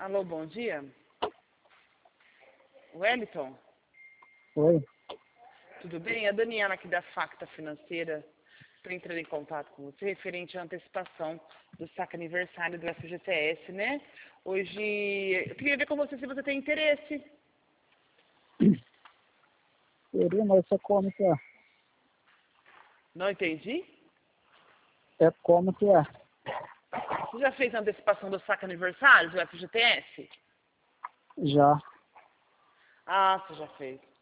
Alô, bom dia. Wellington, Oi, tudo bem? É a Daniela aqui da Facta Financeira. Estou entrando em contato com você referente à antecipação do saque aniversário do FGTS, né? Hoje, eu queria ver com você se você tem interesse. seria, mas isso é como que é? Não entendi? É como que é? Você já fez a antecipação do saque aniversário do FGTS? Já. Ah, você já fez.